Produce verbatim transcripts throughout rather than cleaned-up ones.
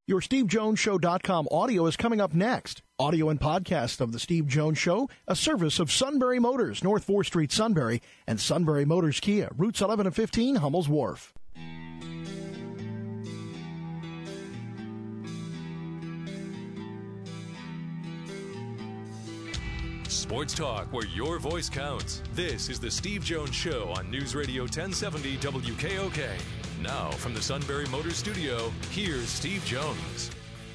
Your Steve Jones Show dot com audio is coming up next. Audio and podcast of The Steve Jones Show, a service of Sunbury Motors, North fourth Street, Sunbury, and Sunbury Motors Kia, routes eleven and fifteen, Hummel's Wharf. Sports talk where your voice counts. This is The Steve Jones Show on News Radio ten seventy W K O K. Now, from the Sunbury Motors Studio, here's Steve Jones.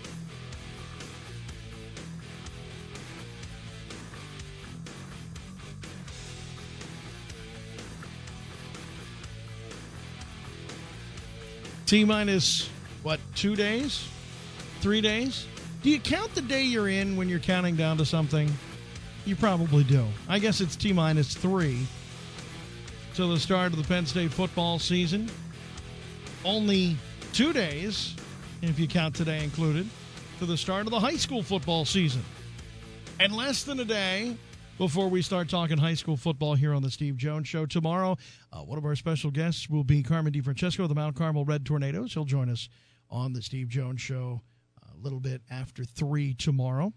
T-minus, what, two days? Three days? Do you count the day you're in when you're counting down to something? You probably do. I guess it's T-minus three till the start of the Penn State football season. Only two days, if you count today included, to the start of the high school football season. And less than a day before we start talking high school football here on the Steve Jones Show. Tomorrow, uh, one of our special guests will be Carmen DeFrancesco of the Mount Carmel Red Tornadoes. He'll join us on the Steve Jones Show a little bit after three tomorrow.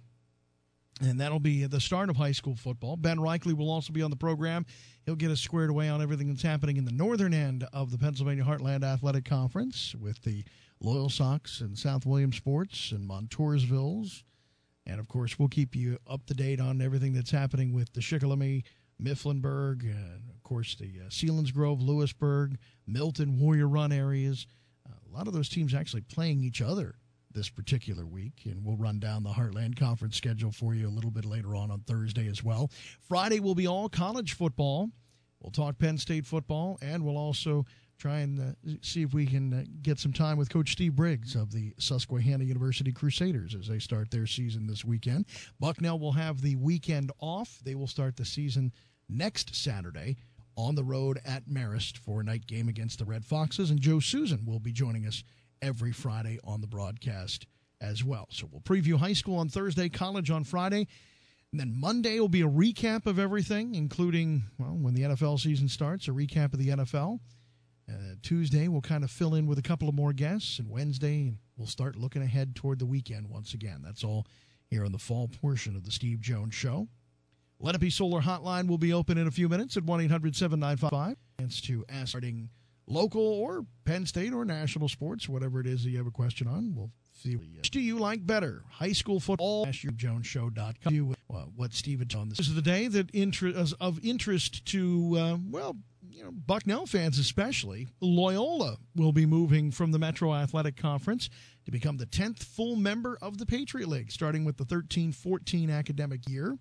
And that'll be the start of high school football. Ben Reichley will also be on the program. He'll get us squared away on everything that's happening in the northern end of the Pennsylvania Heartland Athletic Conference with the Loyal Sox and South Williamsports and Montoursvilles. And, of course, we'll keep you up to date on everything that's happening with the Shikellamy, Mifflinburg, and, of course, the uh, Selinsgrove, Lewisburg, Milton, Warrior Run areas. Uh, a lot of those teams actually playing each other this particular week, and we'll run down the Heartland Conference schedule for you a little bit later on on Thursday as well. Friday will be all college football. We'll talk Penn State football, and we'll also try and uh, see if we can uh, get some time with Coach Steve Briggs of the Susquehanna University Crusaders as they start their season this weekend. Bucknell will have the weekend off. They will start the season next Saturday on the road at Marist for a night game against the Red Foxes, and Joe Susan will be joining us every Friday on the broadcast as well. So we'll preview high school on Thursday, college on Friday, and then Monday will be a recap of everything, including, well, when the N F L season starts, a recap of the N F L. Uh, Tuesday, we'll kind of fill in with a couple of more guests, and Wednesday, we'll start looking ahead toward the weekend once again. That's all here in the fall portion of the Steve Jones Show. Lenape Solar Hotline will be open in a few minutes at one eight hundred seven nine five. Chance to ask starting local or Penn State or national sports, whatever it is that you have a question on. We'll see. Which do you like better, high school football? Ask your Jones Show dot com. Uh, what Steve had on this. This is the day that inter- of interest to, uh, well, you know, Bucknell fans especially. Loyola will be moving from the Metro Athletic Conference to become the tenth full member of the Patriot League, starting with the thirteen fourteen academic year.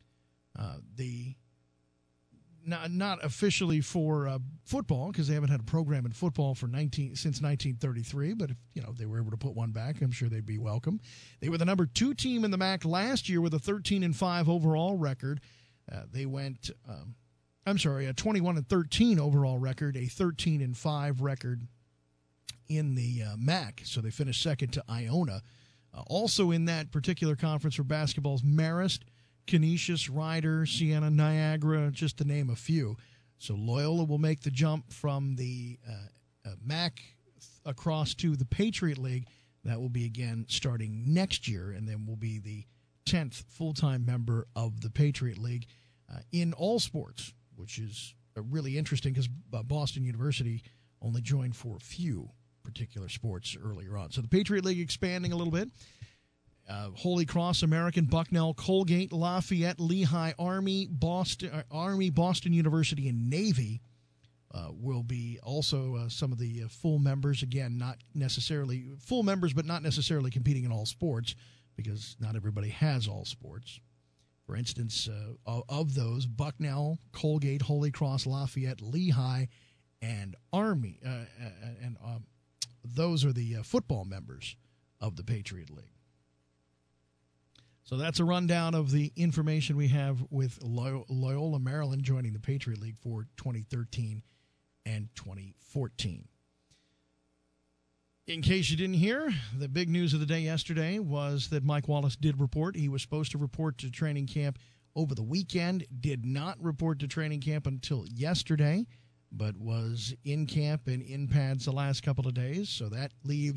Uh, the Not, not officially for uh, football, because they haven't had a program in football for nineteen since nineteen thirty-three. But if you know they were able to put one back, I'm sure they'd be welcome. They were the number two team in the M A C last year with a thirteen and five overall record. Uh, they went, um, I'm sorry, a twenty-one and thirteen overall record, a thirteen and five record in the uh, M A C. So they finished second to Iona. Uh, also in that particular conference for basketball is Marist, Canisius, Ryder, Siena, Niagara, just to name a few. So Loyola will make the jump from the uh, uh, M A C across to the Patriot League. That will be, again, starting next year, and then will be the tenth full-time member of the Patriot League uh, in all sports, which is uh, really interesting because uh, Boston University only joined for a few particular sports earlier on. So the Patriot League expanding a little bit. Uh, Holy Cross, American, Bucknell, Colgate, Lafayette, Lehigh, Army, Boston, uh, Army, Boston University, and Navy uh, will be also uh, some of the uh, full members. Again, not necessarily full members, but not necessarily competing in all sports because not everybody has all sports. For instance, uh, of those, Bucknell, Colgate, Holy Cross, Lafayette, Lehigh, and Army, uh, and um, those are the uh, football members of the Patriot League. So that's a rundown of the information we have with Loyola Maryland joining the Patriot League for twenty thirteen and twenty fourteen. In case you didn't hear, the big news of the day yesterday was that Mike Wallace did report. He was supposed to report to training camp over the weekend, did not report to training camp until yesterday, but was in camp and in pads the last couple of days. So that leaves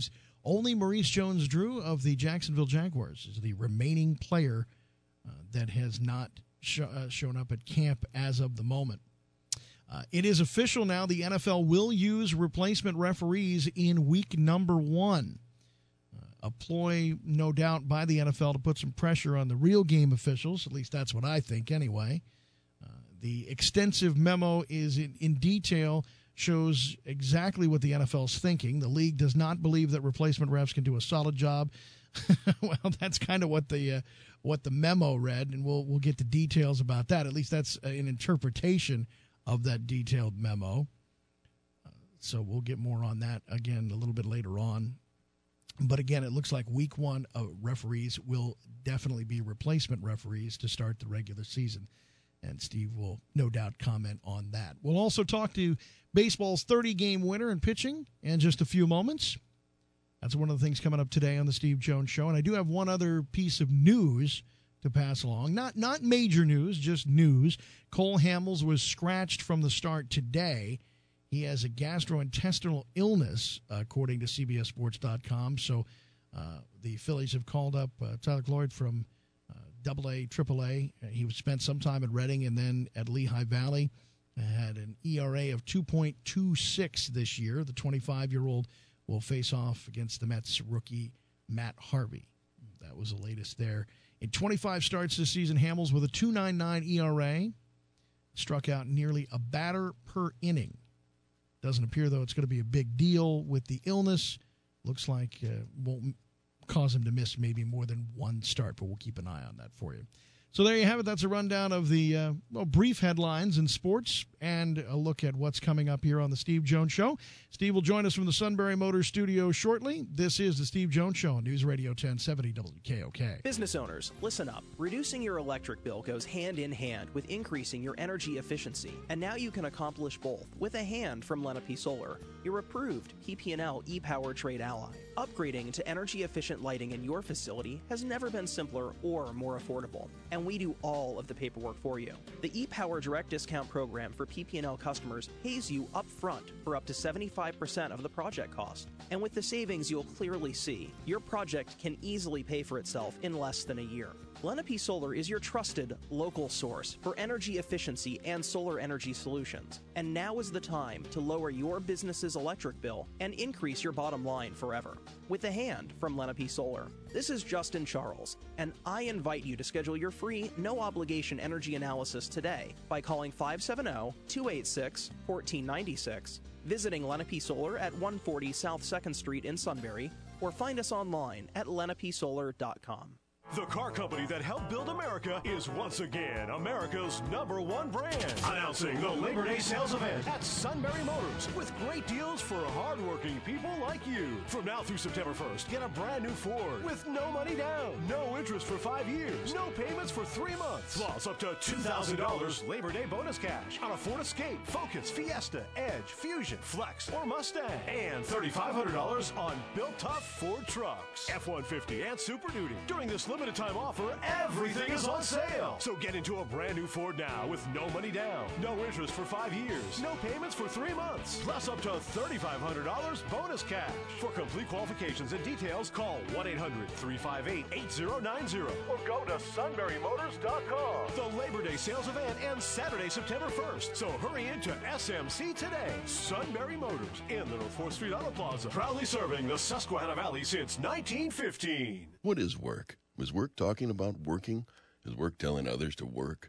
Only Maurice Jones-Drew of the Jacksonville Jaguars is the remaining player uh, that has not sh- uh, shown up at camp as of the moment. Uh, it is official now. The N F L will use replacement referees in week number one. Uh, a ploy, no doubt, by the N F L to put some pressure on the real game officials. At least that's what I think anyway. Uh, the extensive memo is in, in detail, shows exactly what the N F L is thinking. The league does not believe that replacement refs can do a solid job. Well, that's kind of what the uh, what the memo read, and we'll we'll get the details about that. At least that's an interpretation of that detailed memo. Uh, so we'll get more on that again a little bit later on. But again, it looks like week one uh, referees will definitely be replacement referees to start the regular season. And Steve will no doubt comment on that. We'll also talk to baseball's thirty-game winner in pitching in just a few moments. That's one of the things coming up today on the Steve Jones Show. And I do have one other piece of news to pass along. Not not major news, just news. Cole Hamels was scratched from the start today. He has a gastrointestinal illness, according to C B S Sports dot com. So uh, the Phillies have called up uh, Tyler Cloyd from uh, Double A, Triple A. He spent some time at Reading and then at Lehigh Valley. Had an E R A of two point two six this year. The twenty-five-year-old will face off against the Mets rookie Matt Harvey. That was the latest there. In twenty-five starts this season, Hamels with a two point nine nine E R A struck out nearly a batter per inning. Doesn't appear, though, it's going to be a big deal with the illness. Looks like uh, won't cause him to miss maybe more than one start, but we'll keep an eye on that for you. So there you have it. That's a rundown of the uh, well, brief headlines in sports and a look at what's coming up here on the Steve Jones Show. Steve will join us from the Sunbury Motors studio shortly. This is the Steve Jones Show on News Radio ten seventy W K O K. Business owners, listen up. Reducing your electric bill goes hand in hand with increasing your energy efficiency. And now you can accomplish both with a hand from Lenape Solar, your approved P P and L e-Power trade ally. Upgrading to energy-efficient lighting in your facility has never been simpler or more affordable, and we do all of the paperwork for you. The ePower Direct Discount Program for P P and L customers pays you up front for up to seventy-five percent of the project cost. And with the savings you'll clearly see, your project can easily pay for itself in less than a year. Lenape Solar is your trusted local source for energy efficiency and solar energy solutions. And now is the time to lower your business's electric bill and increase your bottom line forever. With a hand from Lenape Solar. This is Justin Charles, and I invite you to schedule your free, no-obligation energy analysis today by calling five seven zero, two eight six, one four nine six, visiting Lenape Solar at one forty South second Street in Sunbury, or find us online at lenape solar dot com. The car company that helped build America is once again America's number one brand. Announcing the Labor Day sales event at Sunbury Motors with great deals for hardworking people like you. From now through September first, get a brand new Ford with no money down, no interest for five years, no payments for three months, plus up to two thousand dollars Labor Day bonus cash on a Ford Escape, Focus, Fiesta, Edge, Fusion, Flex, or Mustang, and three thousand five hundred dollars on built-tough Ford trucks, F one fifty, and Super Duty. During this limited time offer, everything is on sale. So get into a brand new Ford now with no money down, no interest for five years, no payments for three months, plus up to three thousand five hundred dollars bonus cash. For complete qualifications and details, call one eight hundred, three five eight, eight zero nine zero or go to sunbury motors dot com. The Labor Day sales event ends Saturday, September first. So hurry into S M C today. Sunbury Motors in the North fourth Street Auto Plaza, proudly serving the Susquehanna Valley since nineteen fifteen. What is work? Is work talking about working? Is work telling others to work?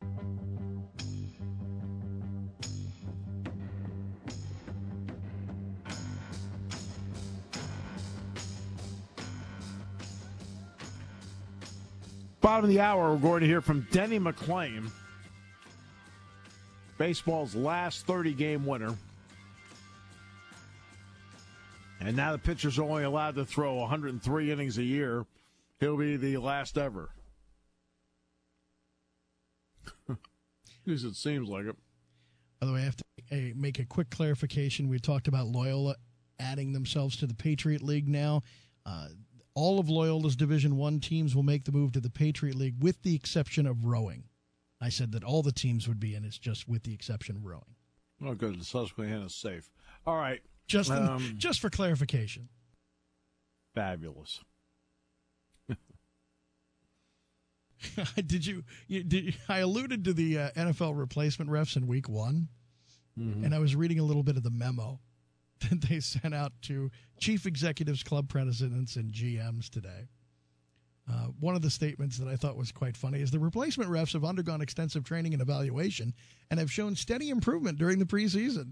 Bottom of the hour, we're going to hear from Denny McClain, baseball's last thirty-game winner. And now the pitcher's only allowed to throw one hundred three innings a year. He'll be the last ever. At least it seems like it. By the way, I have to uh, make a quick clarification. We talked about Loyola adding themselves to the Patriot League now. Uh, all of Loyola's Division One teams will make the move to the Patriot League with the exception of rowing. I said that all the teams would be in. It's just with the exception of rowing. Oh, good. The Susquehanna's safe. All right. Just, um, just for clarification. Fabulous. Did you, you did, I alluded to the uh, N F L replacement refs in week one, mm-hmm. and I was reading a little bit of the memo that they sent out to chief executives, club presidents, and G Ms today. Uh, one of the statements that I thought was quite funny is the replacement refs have undergone extensive training and evaluation and have shown steady improvement during the preseason.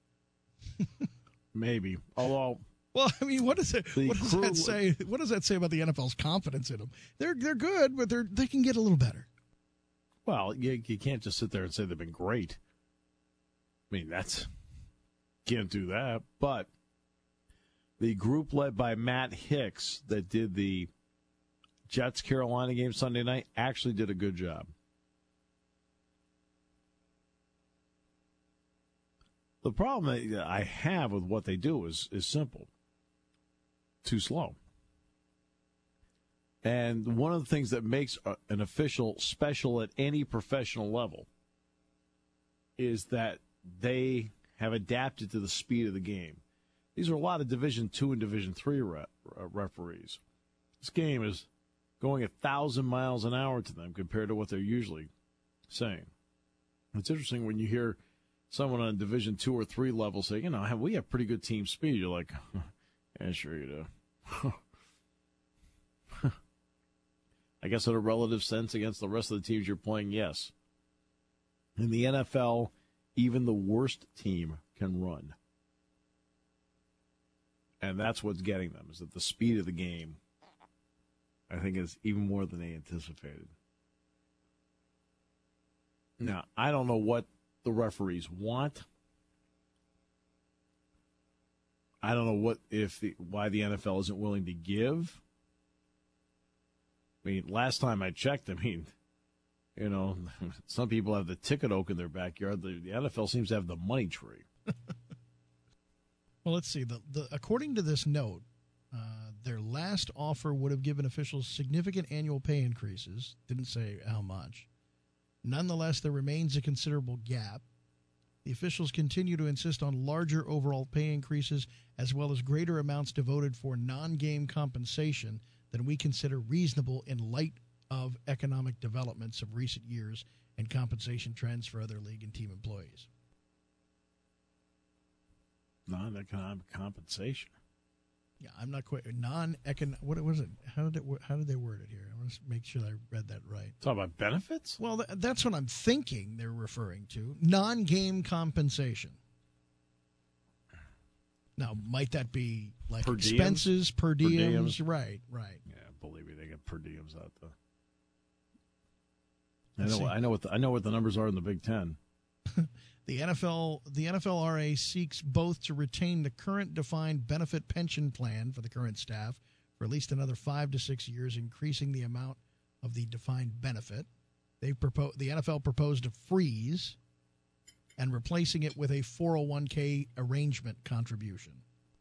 Maybe. Although, well, I mean, what does it? What does that say? What does that say about the N F L's confidence in them? They're they're good, but they're they can get a little better. Well, you you can't just sit there and say they've been great. I mean, that's can't do that. But the group led by Matt Hicks that did the Jets Carolina game Sunday night actually did a good job. The problem that I have with what they do is is simple. Too slow. And one of the things that makes a, an official special at any professional level is that they have adapted to the speed of the game. These are a lot of Division Two and Division Three re- uh, referees. This game is going a thousand miles an hour to them compared to what they're usually saying. It's interesting when you hear someone on Division Two or Three level say, "You know, have, we have pretty good team speed." You're like, "Yeah, sure you do." I guess in a relative sense against the rest of the teams you're playing, yes. In the N F L, even the worst team can run. And that's what's getting them, is that the speed of the game, I think, is even more than they anticipated. Now, I don't know what the referees want. I don't know what if the, why the N F L isn't willing to give. I mean, last time I checked, I mean, you know, some people have the ticket oak in their backyard. The, the N F L seems to have the money tree. Well, let's see. The, the according to this note, uh, their last offer would have given officials significant annual pay increases. Didn't say how much. Nonetheless, there remains a considerable gap. The officials continue to insist on larger overall pay increases as well as greater amounts devoted for non-game compensation than we consider reasonable in light of economic developments of recent years and compensation trends for other league and team employees. Non-economic compensation. Yeah, I'm not quite non-economic. What was it? How did it? How did they word it here? I want to make sure I read that right. Talk about benefits? Well, th- that's what I'm thinking they're referring to. Non-game compensation. Now, might that be like per expenses, diems? per diems? Per diems? Right, right. Yeah, believe me, they get per diems out there. I know. I know what the, I know what the numbers are in the Big Ten. The N F L, the N F L R A seeks both to retain the current defined benefit pension plan for the current staff for at least another five to six years, increasing the amount of the defined benefit. They propose the N F L proposed a freeze and replacing it with a four oh one k arrangement contribution.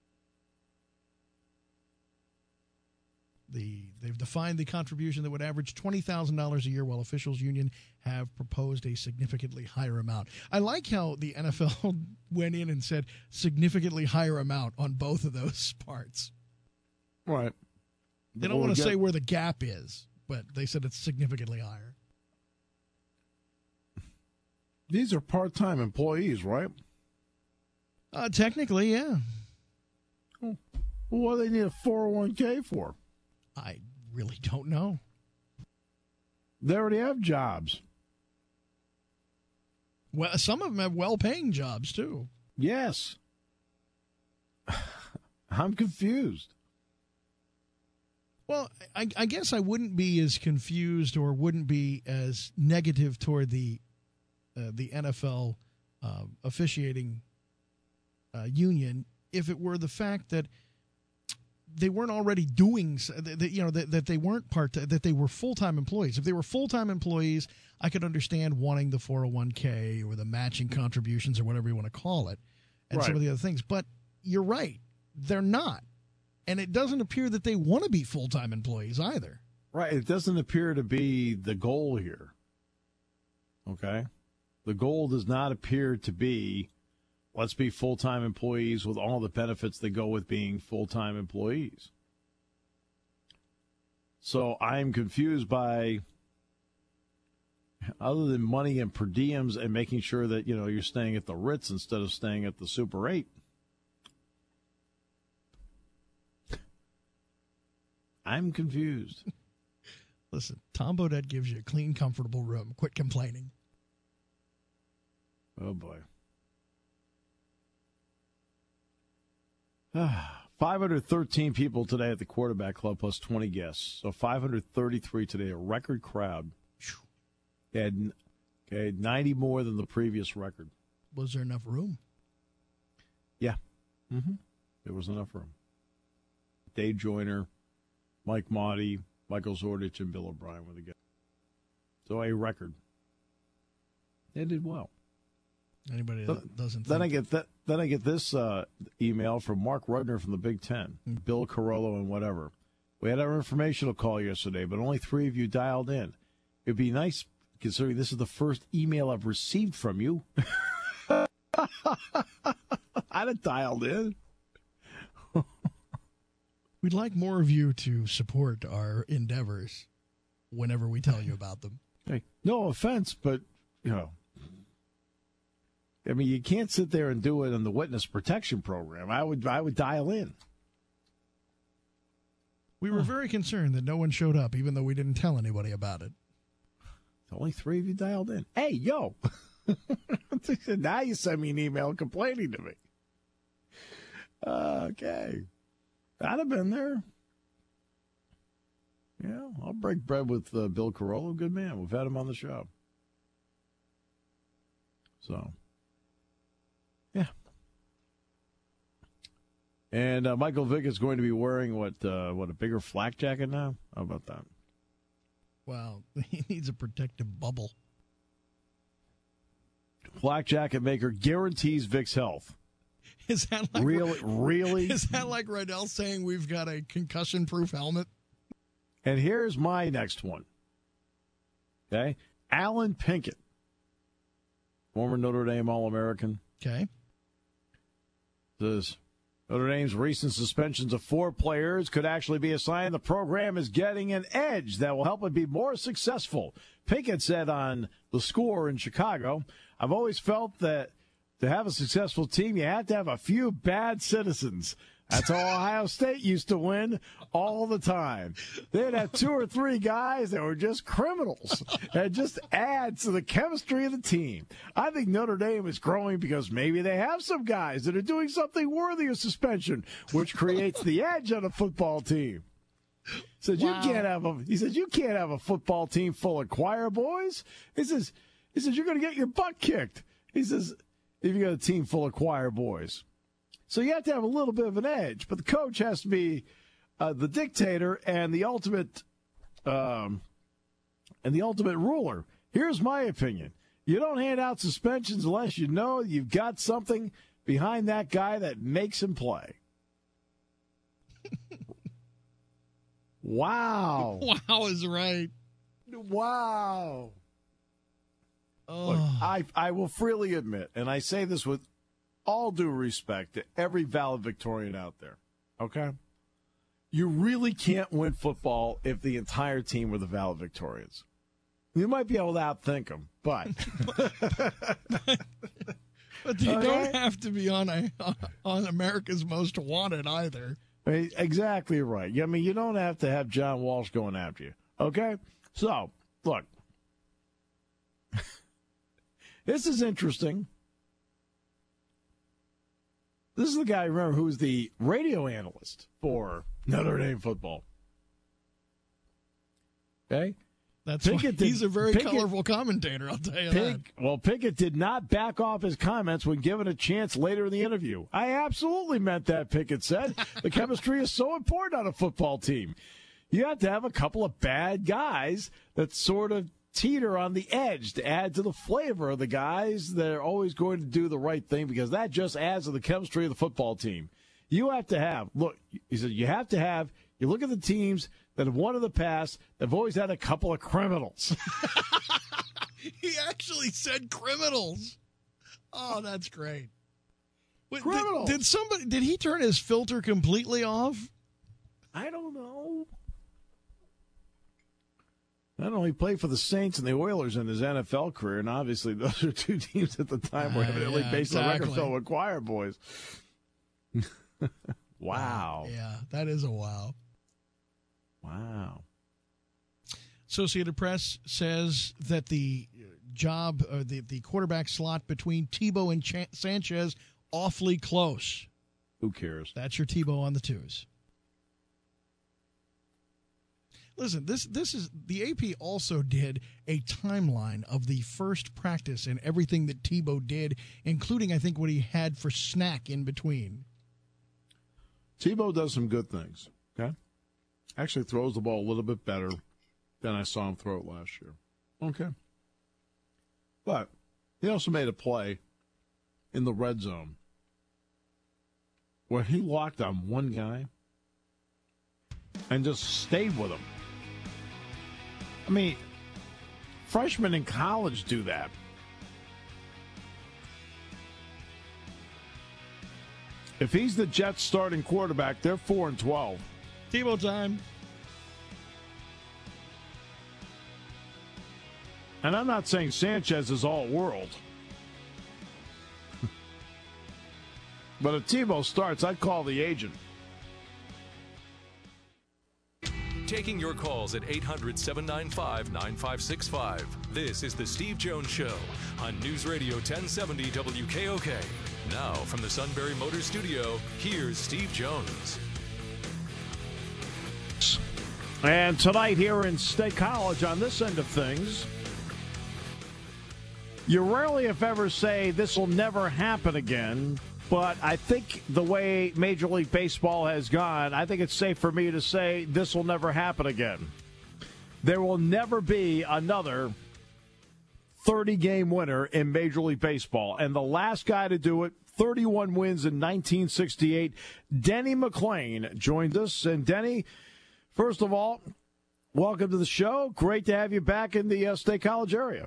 The, they've defined the contribution that would average twenty thousand dollars a year, while officials' union have proposed a significantly higher amount. I like how the N F L went in and said significantly higher amount on both of those parts. Right. They don't Well, want to get, say where the gap is, but they said it's significantly higher. These are part-time employees, right? Uh, technically, yeah. Well, what do they need a four oh one k for? I really don't know. They already have jobs. Well, some of them have well-paying jobs, too. Yes. I'm confused. Well, I, I guess I wouldn't be as confused or wouldn't be as negative toward the uh, the N F L uh, officiating uh, union if it were the fact that they weren't already doing, that, you know, that, that they weren't part, that they were full-time employees. If they were full-time employees, I could understand wanting the four oh one k or the matching contributions or whatever you want to call it and right. some of the other things. But you're right. They're not. And it doesn't appear that they want to be full-time employees either. Right. It doesn't appear to be the goal here. Okay? The goal does not appear to be, let's be full-time employees with all the benefits that go with being full-time employees. So I'm confused by, other than money and per diems and making sure that, you know, you're staying at the Ritz instead of staying at the Super eight. I'm confused. Listen, Tom Bodett gives you a clean, comfortable room. Quit complaining. Oh, boy. five hundred thirteen people today at the Quarterback Club plus twenty guests. So five hundred thirty-three today, a record crowd. They had okay, ninety more than the previous record. Was there enough room? Yeah. Mm-hmm. There was enough room. Dave Joyner, Mike Motti, Michael Zordich, and Bill O'Brien were the guests. So a record. They did well. Anybody that doesn't then think I get that then I get this uh, email from Mark Rudner from the Big Ten, Mm. Bill Carollo, and whatever. We had our informational call yesterday, but only three of you dialed in. It'd be nice, considering this is the first email I've received from you. I'd have dialed in. We'd like more of you to support our endeavors whenever we tell you about them. Hey, no offense, but, you know, I mean, you can't sit there and do it in the witness protection program. I would I would dial in. We were very concerned that no one showed up, even though we didn't tell anybody about it. Only three of you dialed in. Hey, yo. Now you send me an email complaining to me. Okay. I'd have been there. Yeah, I'll break bread with uh, Bill Carollo. Good man. We've had him on the show. So, yeah. And uh, Michael Vick is going to be wearing, what, uh, what, a bigger flak jacket now? How about that? Wow, he needs a protective bubble. Flak jacket maker guarantees Vick's health. Is that like really, really? Is that like Rydell saying we've got a concussion-proof helmet? And here's my next one. Okay, Alan Pinkett, former Notre Dame All-American. Okay, says Notre Dame's recent suspensions of four players could actually be a sign the program is getting an edge that will help it be more successful. Pinkett said on The Score in Chicago, "I've always felt that to have a successful team, you have to have a few bad citizens. That's how Ohio State used to win all the time. They'd have two or three guys that were just criminals. It just adds to the chemistry of the team. I think Notre Dame is growing because maybe they have some guys that are doing something worthy of suspension, which creates the edge on a football team." He said, wow. you can't have a, he said, you can't have a football team full of choir boys. He says, he says, you're going to get your butt kicked. He says, if you got a team full of choir boys. So you have to have a little bit of an edge, but the coach has to be uh, the dictator and the ultimate um, and the ultimate ruler. Here's my opinion. You don't hand out suspensions unless you know you've got something behind that guy that makes him play. Wow. Wow is right. Wow. Oh. Look, I, I will freely admit, and I say this with all due respect to every valedictorian out there, okay? You really can't win football if the entire team were the valedictorians. You might be able to outthink them, but... but you okay? don't have to be on a on America's Most Wanted either. Exactly right. I mean, you don't have to have John Walsh going after you, okay? So, look. This is interesting. This is the guy, remember, who's the radio analyst for Notre Dame football. Okay? That's why he's a very Pinkett, colorful commentator, I'll tell you Pink, that. Well, Pinkett did not back off his comments when given a chance later in the interview. I absolutely meant that, Pinkett said. The chemistry is so important on a football team. You have to have a couple of bad guys that sort of teeter on the edge to add to the flavor of the guys that are always going to do the right thing, because that just adds to the chemistry of the football team. You have to have, look, he said, you have to have, you look at the teams that have won in the past, they've always had a couple of criminals. He actually said criminals. Oh, that's great. Wait, criminals. Did, did somebody, did he turn his filter completely off? I don't know. I don't know. He played for the Saints and the Oilers in his N F L career, and obviously those are two teams at the time were evidently uh, yeah, based exactly. on Record Film Choir boys. Wow. Yeah, that is a wow. Wow. Associated Press says that the job, uh, the, the quarterback slot between Tebow and Ch- Sanchez, awfully close. Who cares? That's your Tebow on the twos. Listen, this this is the A P also did a timeline of the first practice and everything that Tebow did, including I think what he had for snack in between. Tebow does some good things. Okay, actually throws the ball a little bit better than I saw him throw it last year. Okay, but he also made a play in the red zone where he locked on one guy and just stayed with him. I mean, freshmen in college do that. If he's the Jets starting quarterback, they're four and twelve. Tebow time. And I'm not saying Sanchez is all world. But if Tebow starts, I'd call the agent. Taking your calls at eight hundred, seven nine five, nine five six five. This is the Steve Jones Show on News Radio ten seventy W K O K. Now from the Sunbury Motors Studio, here's Steve Jones. And tonight here in State College, on this end of things, you rarely, if ever, say this will never happen again. But I think the way Major League Baseball has gone, I think it's safe for me to say this will never happen again. There will never be another thirty-game winner in Major League Baseball. And the last guy to do it, thirty-one wins in nineteen sixty-eight, Denny McLain joined us. And Denny, first of all, welcome to the show. Great to have you back in the uh, State College area.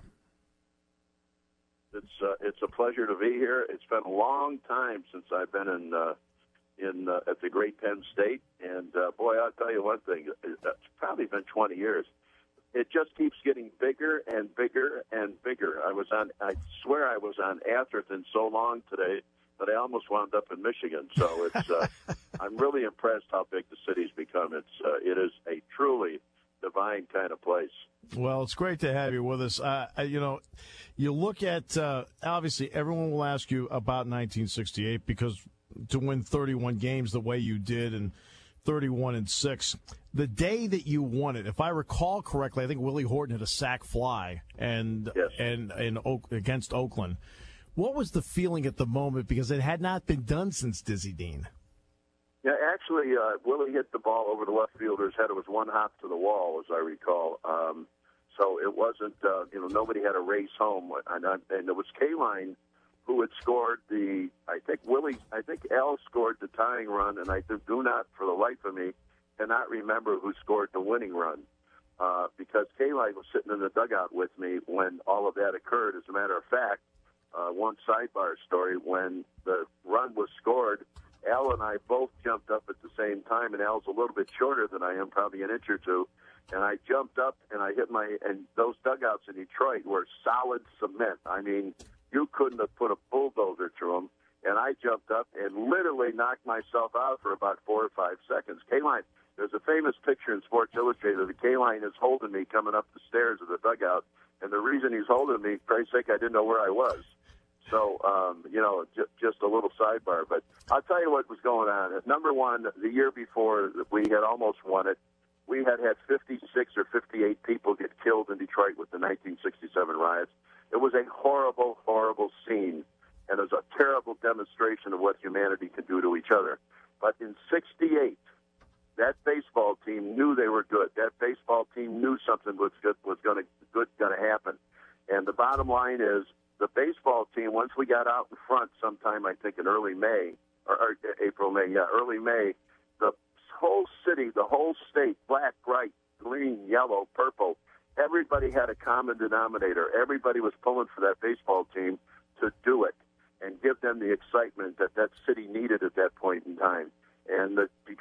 It's uh, it's a pleasure to be here. It's been a long time since I've been in uh, in uh, at the great Penn State, and uh, boy, I'll tell you one thing. It's probably been twenty years. It just keeps getting bigger and bigger and bigger. I was on. I swear I was on Atherton so long today that I almost wound up in Michigan. So it's uh, I'm really impressed how big the city's become. It's uh, it is a truly divine kind of place. Well, it's great to have you with us. Uh, you know, you look at, uh, obviously, everyone will ask you about nineteen sixty-eight because to win thirty-one games the way you did and thirty-one and six, the day that you won it, if I recall correctly, I think Willie Horton hit a sac fly and yes. and, and Oak, against Oakland. What was the feeling at the moment? Because it had not been done since Dizzy Dean. Yeah, actually, uh, Willie hit the ball over the left fielder's head. It was one hop to the wall, as I recall. Um, so it wasn't, uh, you know, nobody had a race home. And, and it was K-Line who had scored the, I think Willie, I think Al scored the tying run, and I do not, for the life of me, cannot remember who scored the winning run. Uh, because K-Line was sitting in the dugout with me when all of that occurred. As a matter of fact, uh, one sidebar story, when the run was scored, Al and I both jumped up at the same time, and Al's a little bit shorter than I am, probably an inch or two. And I jumped up, and I hit my – and those dugouts in Detroit were solid cement. I mean, you couldn't have put a bulldozer through them. And I jumped up and literally knocked myself out for about four or five seconds. K-Line, there's a famous picture in Sports Illustrated. The K-Line is holding me coming up the stairs of the dugout. And the reason he's holding me, for Christ's sake, I didn't know where I was. So, um, you know, j- just a little sidebar. But I'll tell you what was going on. At number one, the year before we had almost won it, we had had fifty-six or fifty-eight people get killed in Detroit with the nineteen sixty-seven riots. It was a horrible, horrible scene, and it was a terrible demonstration of what humanity can do to each other. But in sixty-eight, that baseball team knew they were good. That baseball team knew something was good was going to good going to happen. And the bottom line is, the baseball team, once we got out in front sometime, I think in early May, or, or April, May, yeah, early May, the whole city, the whole state, black, white, green, yellow, purple, everybody had a common denominator. Everybody was pulling for that baseball team to do it and give them the excitement that that city needed at that point in time. And the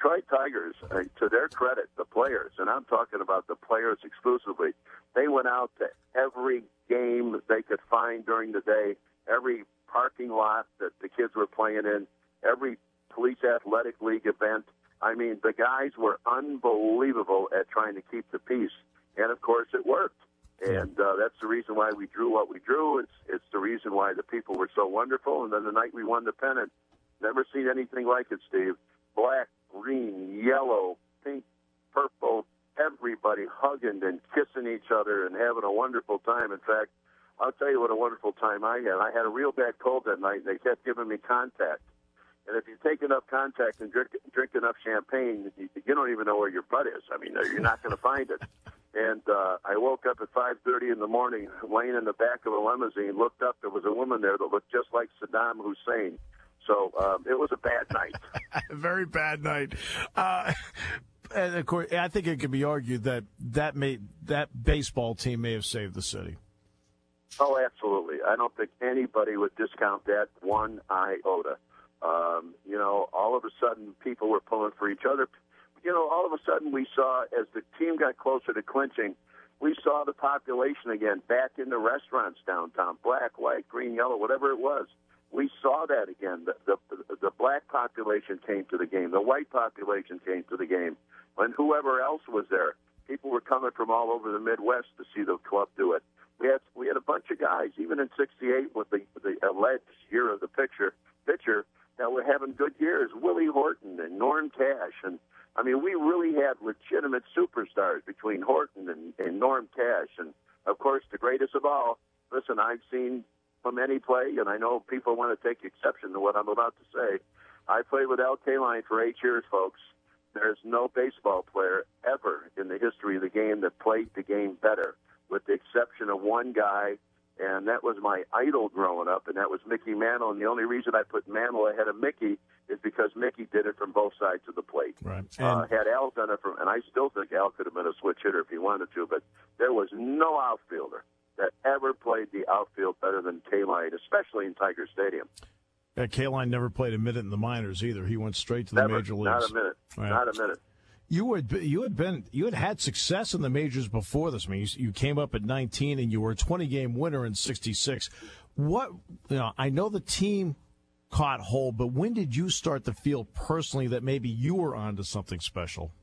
Detroit Tigers, uh, to their credit, the players, and I'm talking about the players exclusively, they went out to every game they could find during the day, every parking lot that the kids were playing in, every police athletic league event. I mean, the guys were unbelievable at trying to keep the peace. And, of course, it worked. And uh, that's the reason why we drew what we drew. It's it's the reason why the people were so wonderful. And then the night we won the pennant, never seen anything like it, Steve. Black, green, yellow, pink, purple, everybody hugging and kissing each other and having a wonderful time. In fact, I'll tell you what a wonderful time I had. I had a real bad cold that night, and they kept giving me contact. And if you take enough contact and drink, drink enough champagne, you, you don't even know where your butt is. I mean, you're not going to find it. And uh, I woke up at five thirty in the morning, laying in the back of a limousine, looked up, there was a woman there that looked just like Saddam Hussein. So um, it was a bad night. A very bad night. Uh, and of course, I think it could be argued that that, may, that baseball team may have saved the city. Oh, absolutely. I don't think anybody would discount that one iota. Um, you know, all of a sudden people were pulling for each other. You know, all of a sudden we saw, as the team got closer to clinching, we saw the population again back in the restaurants downtown, black, white, green, yellow, whatever it was. We saw that again. The, the, the black population came to the game. The white population came to the game. And whoever else was there, people were coming from all over the Midwest to see the club do it. We had we had a bunch of guys, even in sixty-eight, with the, the alleged year of the picture, pitcher, that were having good years. Willie Horton and Norm Cash. And, I mean, we really had legitimate superstars between Horton and, and Norm Cash. And, of course, the greatest of all, listen, I've seen from any play, and I know people want to take exception to what I'm about to say. I played with Al Kaline for eight years, folks. There's no baseball player ever in the history of the game that played the game better, with the exception of one guy, and that was my idol growing up, and that was Mickey Mantle. And the only reason I put Mantle ahead of Mickey is because Mickey did it from both sides of the plate. Right. Uh, had Al done it from, and I still think Al could have been a switch hitter if he wanted to, but there was no outfielder that ever played the outfield better than Kaline, especially in Tiger Stadium. Yeah, Kaline never played a minute in the minors either. He went straight to the Never, major leagues. Not a minute. Right. Not a minute. You had you had been you had had success in the majors before this. I mean, you, you came up at nineteen and you were a twenty game winner in sixty-six. What you know, I know the team caught hold, but when did you start to feel personally that maybe you were onto something special?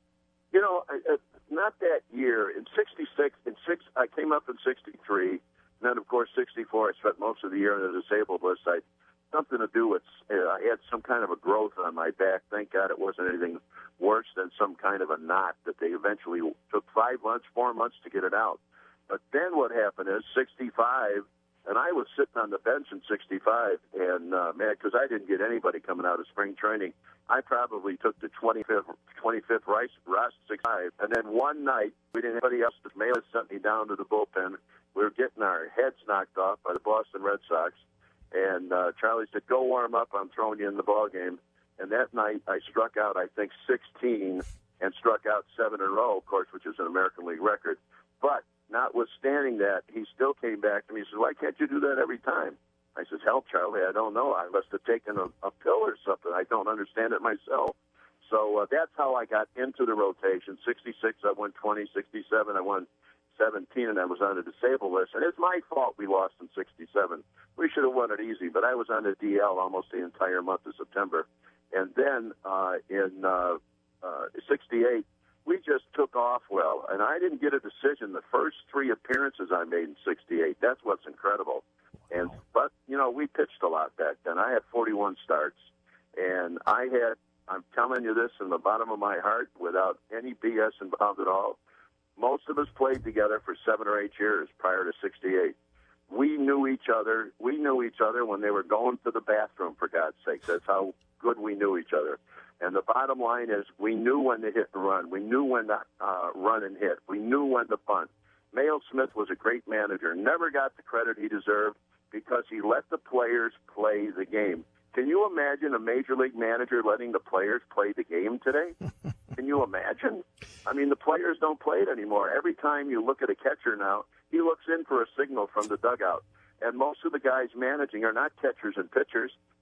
You know, I, uh, not that year. In sixty-six, in six, I came up in sixty-three, and then of course sixty-four. I spent most of the year on the disabled list. I something to do with uh, I had some kind of a growth on my back. Thank God it wasn't anything worse than some kind of a knot that they eventually took five months, four months to get it out. But then what happened is sixty-five, and I was sitting on the bench in sixty-five, and uh, man, because I didn't get anybody coming out of spring training, I probably took the twenty-fifth, twenty-fifth rice, roster sixty-five, and then one night we didn't have anybody else. The Mail sent me down to the bullpen. We were getting our heads knocked off by the Boston Red Sox. And uh, Charlie said, "Go warm up. I'm throwing you in the ball game." And that night, I struck out, I think, sixteen, and struck out seven in a row, of course, which is an American League record. But notwithstanding that, he still came back to me. He said, "Why can't you do that every time?" I said, "Hell, Charlie, I don't know. I must have taken a, a pill or something. I don't understand it myself." So uh, that's how I got into the rotation. sixty-six, I won twenty. sixty-seven, I won seventeen, and I was on the disabled list. And it's my fault we lost in sixty-seven. We should have won it easy, but I was on the D L almost the entire month of September. And then uh, in uh, uh, sixty-eight, we just took off well. And I didn't get a decision the first three appearances I made in sixty-eight. That's what's incredible. And But, you know, we pitched a lot back then. I had forty-one starts. And I had, I'm telling you this in the bottom of my heart without any B S involved at all, most of us played together for seven or eight years prior to sixty-eight. We knew each other. We knew each other when they were going to the bathroom, for God's sake. That's how good we knew each other. And the bottom line is we knew when to hit and run. We knew when to uh, run and hit. We knew when to punt. Mayo Smith was a great manager, never got the credit he deserved because he let the players play the game. Can you imagine a major league manager letting the players play the game today? Can you imagine? I mean, the players don't play it anymore. Every time you look at a catcher now, he looks in for a signal from the dugout. And most of the guys managing are not catchers and pitchers.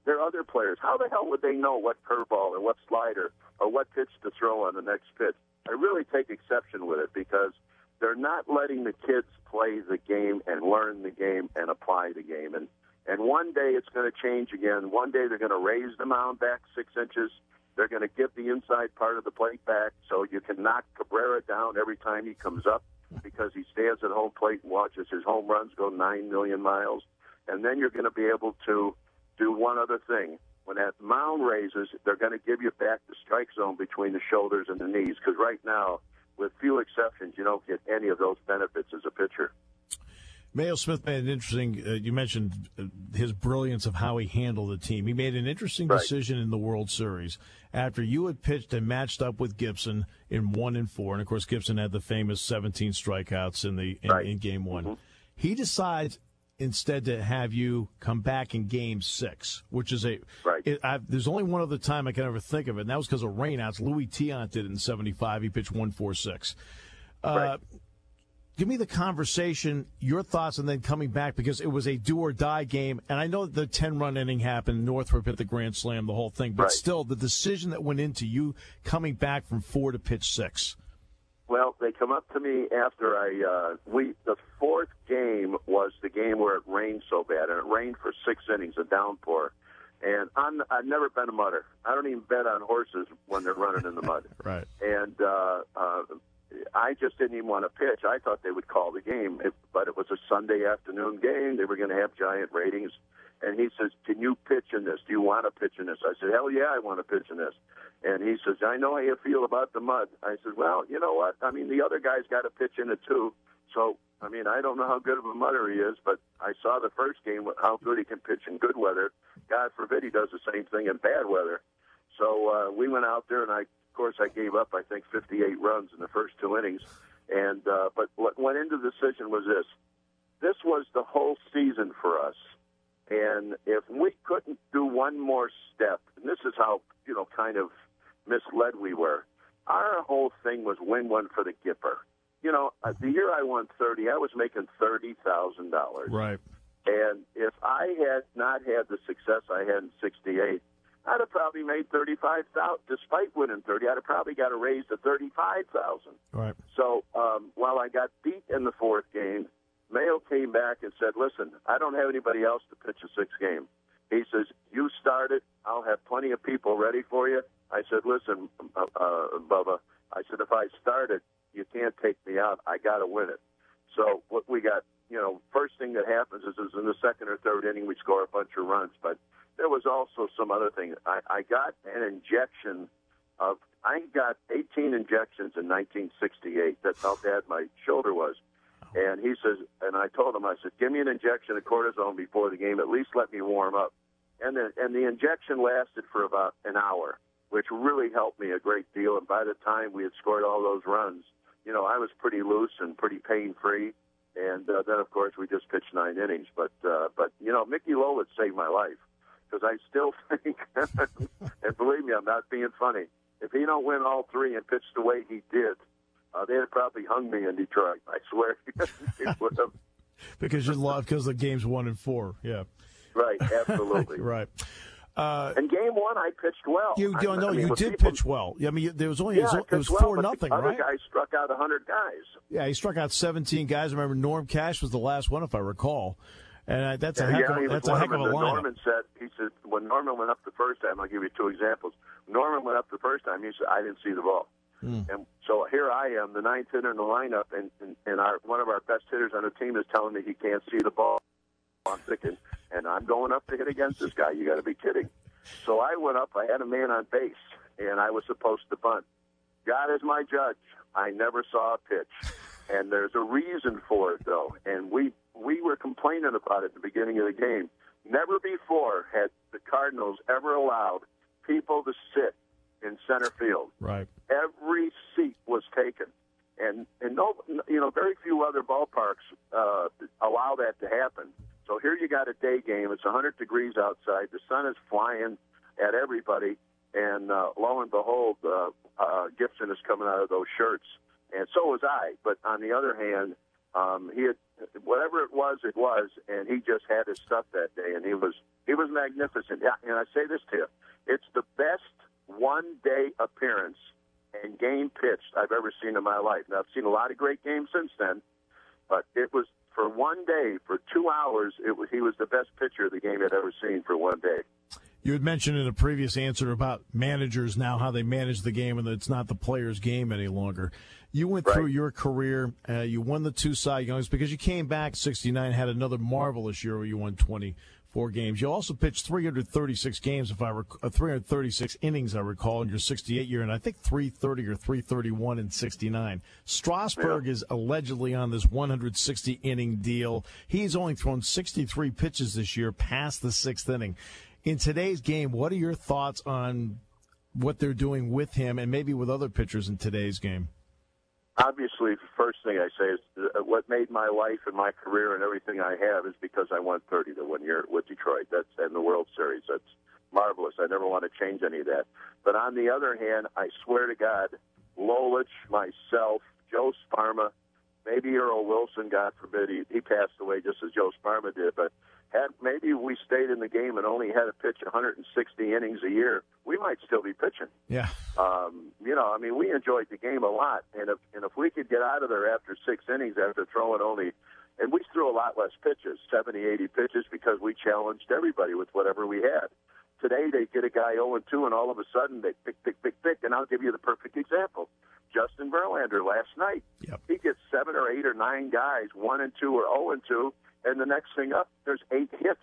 their other players. How the hell would they know what curveball or what slider or what pitch to throw on the next pitch? I really take exception with it because they're not letting the kids play the game and learn the game and apply the game. And and one day it's going to change again. One day they're going to raise the mound back six inches. They're going to give the inside part of the plate back so you can knock Cabrera down every time he comes up because he stands at home plate and watches his home runs go nine million miles. And then you're going to be able to do one other thing. When that mound raises, they're going to give you back the strike zone between the shoulders and the knees because right now, with few exceptions, you don't get any of those benefits as a pitcher. Mayo Smith made an interesting, uh, you mentioned uh, his brilliance of how he handled the team. He made an interesting right. decision in the World Series after you had pitched and matched up with Gibson in one and four. And, of course, Gibson had the famous seventeen strikeouts in the in, right. in game one. Mm-hmm. He decides instead to have you come back in game six, which is a right. it, I, there's only one other time I can ever think of it, and that was because of rainouts. Louis Tiant did it in seventy-five. He pitched one four six. Uh, right. Give me the conversation, your thoughts, and then coming back because it was a do-or-die game. And I know the ten-run inning happened, Northrop hit the grand slam, the whole thing. But right. still, the decision that went into you coming back from four to pitch six. Well, they come up to me after I uh, we the fourth game was the game where it rained so bad, and it rained for six innings, a downpour. And I'm, I've never been a mudder. I don't even bet on horses when they're running in the mud. Right. And uh, uh, I just didn't even want to pitch. I thought they would call the game, it, but it was a Sunday afternoon game. They were going to have giant ratings. And he says, can you pitch in this? Do you want to pitch in this? I said, hell yeah, I want to pitch in this. And he says, I know how you feel about the mud. I said, well, you know what? I mean, the other guy's got to pitch in it too. So, I mean, I don't know how good of a mudder he is, but I saw the first game how good he can pitch in good weather. God forbid he does the same thing in bad weather. So uh, we went out there, and I, of course, I gave up, I think, fifty-eight runs in the first two innings. And uh, but what went into the decision was this. This was the whole season for us. And if we couldn't do one more step, and this is how, you know, kind of misled we were, our whole thing was win one for the Gipper. You know, the year I won thirty, I was making thirty thousand dollars. Right. And if I had not had the success I had in sixty-eight, I'd have probably made thirty-five thousand dollars. Despite winning thirty, I'd have probably got a raise to thirty-five thousand dollars. Right. So um, while I got beat in the fourth game, Mayo came back and said, listen, I don't have anybody else to pitch a sixth game. He says, you start it. I'll have plenty of people ready for you. I said, listen, uh, uh, Bubba, I said, if I start it, you can't take me out. I got to win it. So what we got, you know, first thing that happens is, is in the second or third inning we score a bunch of runs. But there was also some other thing. I, I got an injection of, I got eighteen injections in nineteen sixty-eight. That's how bad my shoulder was. And he says, and I told him, I said, give me an injection of cortisone before the game. At least let me warm up. And the, and the injection lasted for about an hour, which really helped me a great deal. And by the time we had scored all those runs, you know, I was pretty loose and pretty pain-free. And uh, then, of course, we just pitched nine innings. But, uh, but you know, Mickey Lolich saved my life because I still think, and believe me, I'm not being funny, if he don't win all three and pitch the way he did, Uh, they'd have probably hung me in Detroit. I swear. Because you lost because the game's one and four. Yeah. Right. Absolutely. Right. Uh, in game one, I pitched well. You, you I, know, I mean, you did people, pitch well. I mean, there was only yeah, it was well, four nothing, other right? guys struck out a hundred guys. Yeah, he struck out seventeen guys. I remember Norm Cash was the last one, if I recall. And uh, that's a yeah, heck yeah, of, that's a heck of a lineup. Norman said, he said, when Norman went up the first time, I'll give you two examples. Norman went up the first time, he said, I didn't see the ball. Mm. And so here I am, the ninth hitter in the lineup, and, and, and our one of our best hitters on the team is telling me he can't see the ball. I'm thinking, and I'm going up to hit against this guy. You got to be kidding. So I went up. I had a man on base, and I was supposed to bunt. God is my judge. I never saw a pitch, and there's a reason for it, though. And we we were complaining about it at the beginning of the game. Never before had the Cardinals ever allowed people to sit in center field. Right. Every seat was taken, and and no, you know, very few other ballparks uh, allow that to happen. So here you got a day game. It's one hundred degrees outside. The sun is flying at everybody, and uh, lo and behold, uh, uh, Gibson is coming out of those shirts, and so was I. But on the other hand, Um, he had, whatever it was, it was, and he just had his stuff that day, and he was he was magnificent. Yeah, and I say this to you, it's the best one-day appearance and game pitched I've ever seen in my life. Now, I've seen a lot of great games since then, but it was for one day, for two hours, it was he was the best pitcher the game had ever seen for one day. You had mentioned in a previous answer about managers now, how they manage the game, and that it's not the player's game any longer. You went right. through your career. Uh, you won the two Cy Youngs because you came back sixty-nine, had another marvelous year where you won twenty-four games. You also pitched three hundred thirty-six games, if I rec- uh, three hundred thirty-six innings, I recall, in your sixty-eight year, and I think three thirty or three thirty-one in sixty-nine. Strasburg yeah. is allegedly on this one hundred sixty inning deal. He's only thrown sixty-three pitches this year, past the sixth inning. In today's game, what are your thoughts on what they're doing with him and maybe with other pitchers in today's game? Obviously, the first thing I say is uh, what made my life and my career and everything I have is because I won thirty to one year with Detroit. That's in the World Series. That's marvelous. I never want to change any of that. But on the other hand, I swear to God, Lolich, myself, Joe Sparma, maybe Earl Wilson, God forbid, he, he passed away just as Joe Sparma did, but had maybe we stayed in the game and only had to pitch one hundred sixty innings a year, we might still be pitching. Yeah. Um, you know, I mean, we enjoyed the game a lot, and if and if we could get out of there after six innings after throwing only, and we threw a lot less pitches, seventy, eighty pitches, because we challenged everybody with whatever we had. Today they get a guy oh and two, and all of a sudden they pick, pick, pick, pick, and I'll give you the perfect example. Justin Verlander last night. Yep. He gets seven or eight or nine guys, one and two or oh and two, and the next thing up, there's eight hits.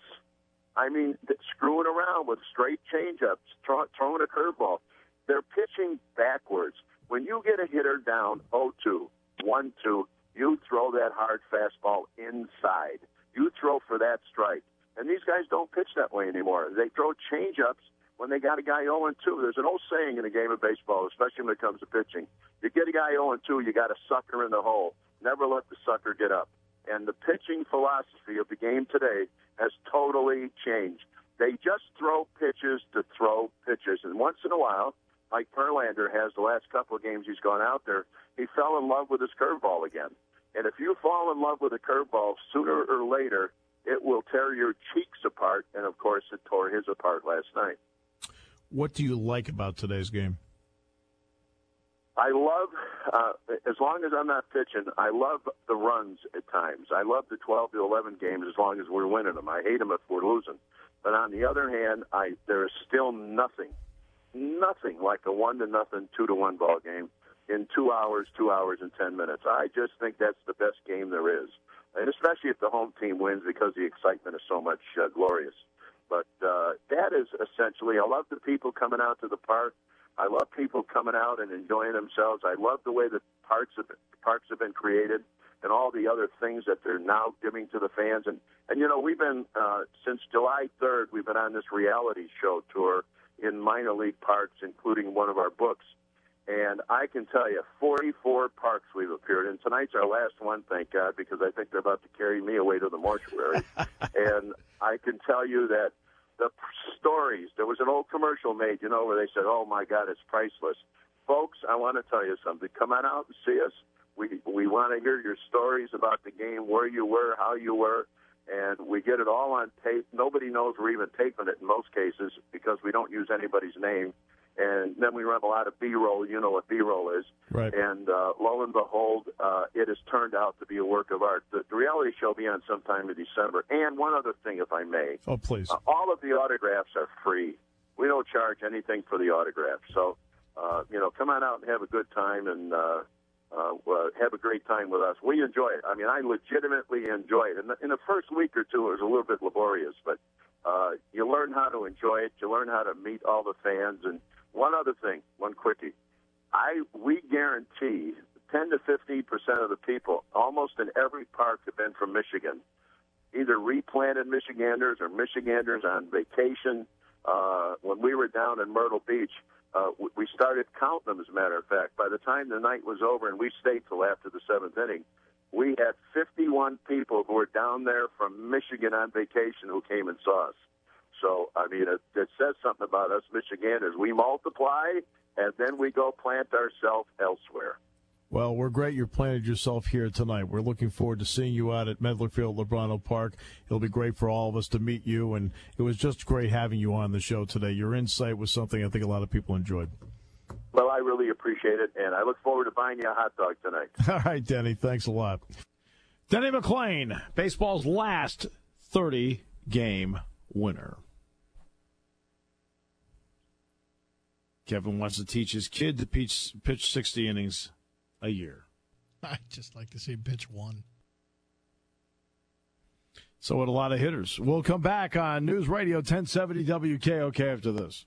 I mean, screwing around with straight changeups, throw, throwing a curveball. They're pitching backwards. When you get a hitter down oh two, one two, you throw that hard fastball inside. You throw for that strike. And these guys don't pitch that way anymore. They throw changeups when they got a guy oh and two. There's an old saying in the game of baseball, especially when it comes to pitching. You get a guy oh and two, you got a sucker in the hole. Never let the sucker get up. And the pitching philosophy of the game today has totally changed. They just throw pitches to throw pitches. And once in a while, like Verlander has the last couple of games he's gone out there, he fell in love with his curveball again. And if you fall in love with a curveball, sooner or later, it will tear your cheeks apart. And, of course, it tore his apart last night. What do you like about today's game? I love, uh, as long as I'm not pitching, I love the runs at times. I love the twelve to eleven games as long as we're winning them. I hate them if we're losing. But on the other hand, I there is still nothing, nothing like a one to nothing, two to one ball game in two hours, two hours and ten minutes. I just think that's the best game there is, and especially if the home team wins because the excitement is so much uh, glorious. But uh, that is essentially, I love the people coming out to the park. I love people coming out and enjoying themselves. I love the way the parks have, parks have been created and all the other things that they're now giving to the fans. And, and you know, we've been, uh, since July third, we've been on this reality show tour in minor league parks, including one of our books. And I can tell you, forty-four parks we've appeared in. Tonight's our last one, thank God, because I think they're about to carry me away to the mortuary. And I can tell you that the stories, there was an old commercial made, you know, where they said, oh, my God, it's priceless. Folks, I want to tell you something. Come on out and see us. We we want to hear your stories about the game, where you were, how you were, and we get it all on tape. Nobody knows we're even taping it in most cases because we don't use anybody's name. And then we run a lot of B-roll. You know what B-roll is. Right. And uh, lo and behold, uh, it has turned out to be a work of art. The, the reality show will be on sometime in December. And one other thing, if I may. Oh, please. Uh, all of the autographs are free. We don't charge anything for the autographs. So, uh, you know, come on out and have a good time and uh, uh, uh, have a great time with us. We enjoy it. I mean, I legitimately enjoy it. In the, in the first week or two, it was a little bit laborious, but uh, you learn how to enjoy it. You learn how to meet all the fans. And one other thing, one quickie. I we guarantee ten to fifteen percent of the people, almost in every park, have been from Michigan, either replanted Michiganders or Michiganders on vacation. Uh, when we were down in Myrtle Beach, uh, we started counting them, as a matter of fact. By the time the night was over, and we stayed till after the seventh inning, we had fifty-one people who were down there from Michigan on vacation who came and saw us. So, I mean, it, it says something about us Michiganders. We multiply, and then we go plant ourselves elsewhere. Well, we're great you're planted yourself here tonight. We're looking forward to seeing you out at Medler Field, Lebrano Park. It'll be great for all of us to meet you, and it was just great having you on the show today. Your insight was something I think a lot of people enjoyed. Well, I really appreciate it, and I look forward to buying you a hot dog tonight. All right, Denny, thanks a lot. Denny McLain, baseball's last thirty-game winner. Kevin wants to teach his kid to pitch, pitch sixty innings a year. I'd just like to see him pitch one. So would a lot of hitters. We'll come back on News Radio ten seventy W K O K after this.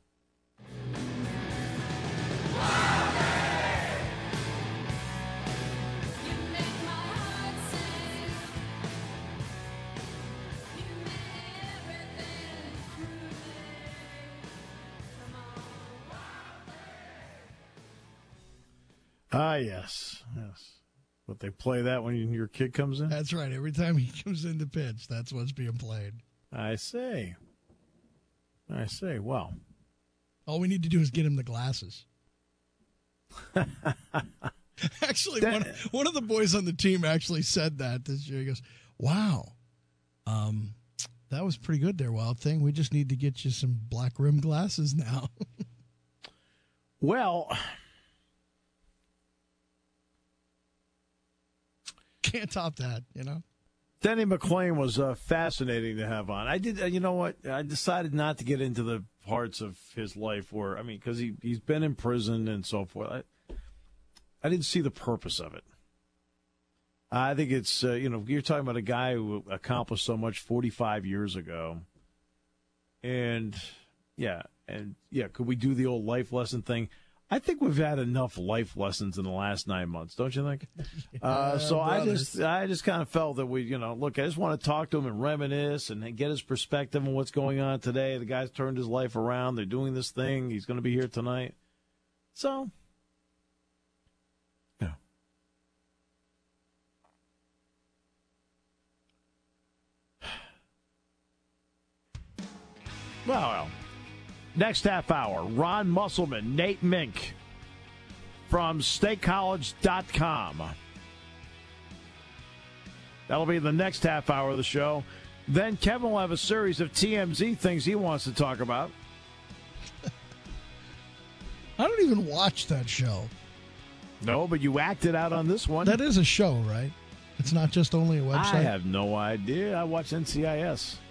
Ah, yes, yes. But they play that when your kid comes in? That's right. Every time he comes in to pitch, that's what's being played. I see. I see. Well. All we need to do is get him the glasses. Actually, one, one of the boys on the team actually said that this year. He goes, wow, um, that was pretty good there, Wild Thing. We just need to get you some black rim glasses now. Well... Can't top that, you know. Denny McLain was uh, fascinating to have on. I did, uh, you know what? I decided not to get into the parts of his life where, I mean, because he he's been in prison and so forth. I, I didn't see the purpose of it. I think it's, uh, you know, you're talking about a guy who accomplished so much forty-five years ago, and yeah, and yeah, could we do the old life lesson thing? I think we've had enough life lessons in the last nine months, don't you think? yeah, uh, so brothers. I just, I just kind of felt that we, you know, look, I just want to talk to him and reminisce and get his perspective on what's going on today. The guy's turned his life around. They're doing this thing. He's going to be here tonight. So, yeah. Well, well. Next half hour, Ron Musselman, Nate Mink from state college dot com. That'll be the next half hour of the show. Then Kevin will have a series of T M Z things he wants to talk about. I don't even watch that show. No, but you acted out on this one. That is a show, right? It's not just only a website? I have no idea. I watch N C I S.